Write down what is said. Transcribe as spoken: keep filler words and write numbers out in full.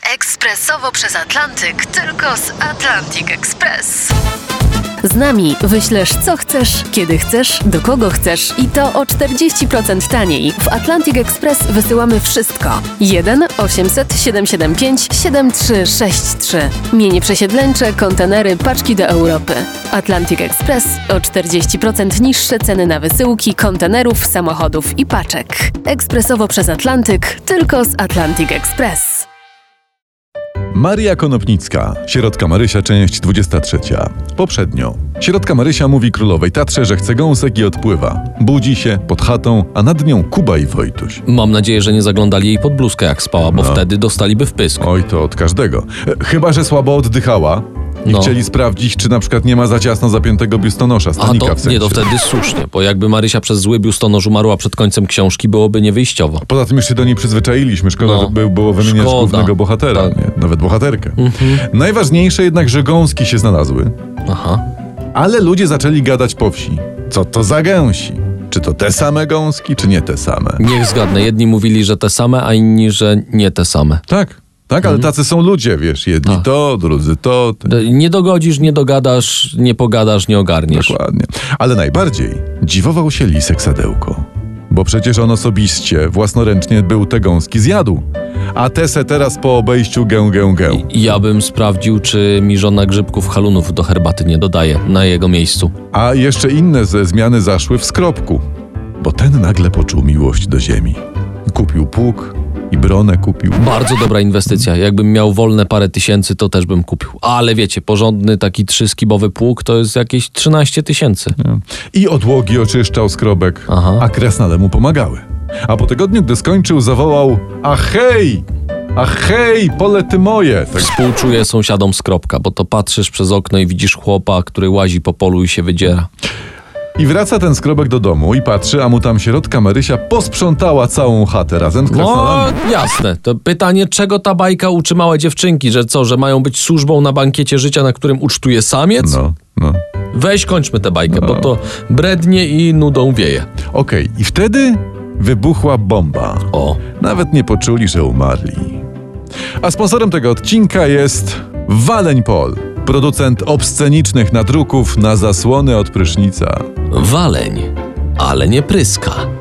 Ekspresowo przez Atlantyk, tylko z Atlantic Express. Z nami wyślesz co chcesz, kiedy chcesz, do kogo chcesz i to o czterdzieści procent taniej. W Atlantic Express wysyłamy wszystko. jeden osiemset siedemset siedemdziesiąt pięć siedemdziesiąt trzy sześćdziesiąt trzy. Mienie przesiedleńcze, kontenery, paczki do Europy. Atlantic Express o czterdzieści procent niższe ceny na wysyłki, kontenerów, samochodów i paczek. Ekspresowo przez Atlantyk, tylko z Atlantic Express. Maria Konopnicka, Sierotka Marysia, część dwudziesta trzecia. Poprzednio. Sierotka Marysia mówi królowej Tatrze, że chce gąsek i odpływa. Budzi się pod chatą, a nad nią Kuba i Wojtuś. Mam nadzieję, że nie zaglądali jej pod bluzkę jak spała, bo No. wtedy dostaliby wpysk. Oj, to od każdego. E, Chyba że słabo oddychała i No. chcieli sprawdzić, czy na przykład nie ma za ciasno zapiętego biustonosza, A stanika to w sensie. nie, to wtedy słusznie, bo jakby Marysia przez zły biustonosz umarła przed końcem książki, byłoby niewyjściowo. Poza tym już się do niej przyzwyczailiśmy. Szkoda, No. że by było wymieniać Szkoda. głównego bohatera, Tak. nie? Nawet bohaterkę. Mhm. Najważniejsze jednak, że gąski się znalazły, Aha. ale ludzie zaczęli gadać po wsi. Co to za gęsi? Czy to te same gąski, czy nie te same? Niech zgadnę, jedni mówili, że te same, a inni, że nie te same. Tak, tak, ale tacy są ludzie, wiesz, jedni Tak. to, drudzy to. Te. Nie dogodzisz, nie dogadasz, nie pogadasz, nie ogarniesz. Dokładnie. Ale najbardziej dziwował się Lisek Sadełko. Bo przecież on osobiście, własnoręcznie był te gąski zjadł. A te se teraz po obejściu gę, gę, gę. Ja bym sprawdził, czy mi żona grzybków halunów do herbaty nie dodaje na jego miejscu. A jeszcze inne ze zmiany zaszły w skropku. Bo ten nagle poczuł miłość do ziemi. Kupił pług i bronę kupił. Bardzo dobra inwestycja. Jakbym miał wolne parę tysięcy, to też bym kupił. Ale wiecie, porządny taki trzyskibowy pług to jest jakieś trzynaście tysięcy. I odłogi oczyszczał skrobek, Aha. a kresnale mu pomagały. A po tygodniu, gdy skończył, zawołał: a hej! A hej, pole ty moje! Tak. Współczuję sąsiadom z Kropka, bo to patrzysz przez okno i widzisz chłopa, który łazi po polu i się wydziera. I wraca ten skrobek do domu i patrzy, a mu tam Sierotka Marysia posprzątała całą chatę razem z No kresnalami. jasne. To pytanie, czego ta bajka uczy małe dziewczynki? Że co, że mają być służbą na bankiecie życia, na którym ucztuje samiec? No, no. Weź kończmy tę bajkę, No. bo to brednie i nudą wieje. Okej, i wtedy wybuchła bomba. O. Nawet nie poczuli, że umarli. A sponsorem tego odcinka jest Waleń Pol, producent obscenicznych nadruków na zasłony od prysznica. Waleń, ale nie pryska.